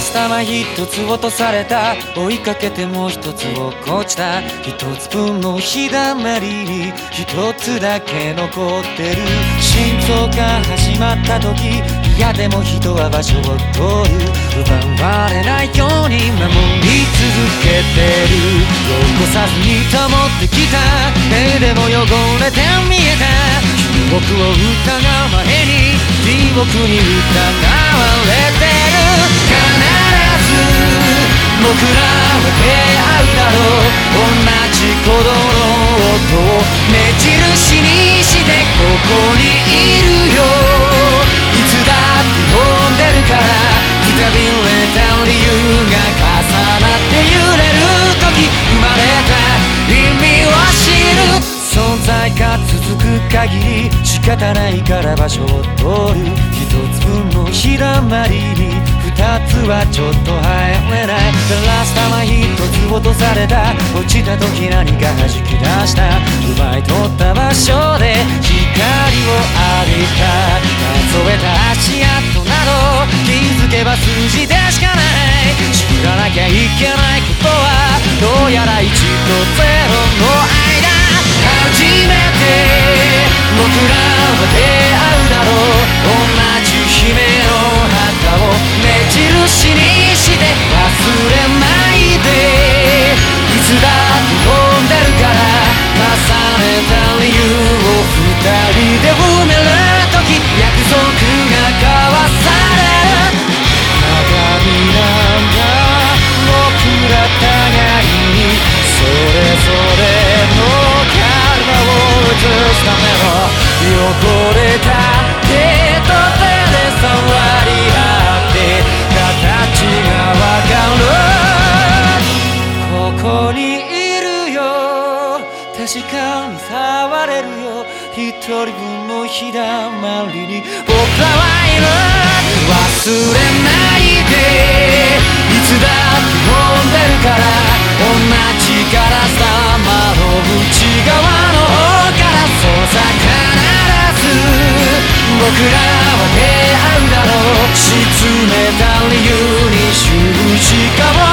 スタは一つ落とされた、追いかけてもう一つ落っこちた。一つ分の日だまりに一つだけ残ってる。心臓が始まった時、嫌でも人は場所を取る。奪われないように守り続けてる。残さずに保ってきた手でも汚れて見えた。僕を疑う前に地獄に疑われてる。必ず僕らは出会うだろう。同じ鼓動の音を目印にしてここにいるよ。いつだって飛んでるから、くたびれた理由が重なって揺れる時、生まれた意味を知る。存在が続く限り仕方ないから場所を取る。一つ分の日だまりに二つはちょっと入れない。ラスタは一つ落とされた。落ちた時何か弾き出した。奪い取った場所で光を浴びた。数えた足跡など気づけば数字でしかない。知らなきゃいけないことはどうやら1と0の間。初めて僕らは出会うだろう。同じ夢の旗を目印にして忘れないで。いつだって飛んでるから、重ねた理由を二人で埋める時、約束が交わされる。鏡なんだ僕ら互いに、それぞれの映すための汚れた手と手で触り合って形がわかる。ここにいるよ、確かに触れるよ。一人分の日だまりに僕らはいる。忘れないで、いつだって飛んでるから。同じガラス玉の内側の方から、そうさ必ず僕らは出会うだろう。沈めた理由に十字架を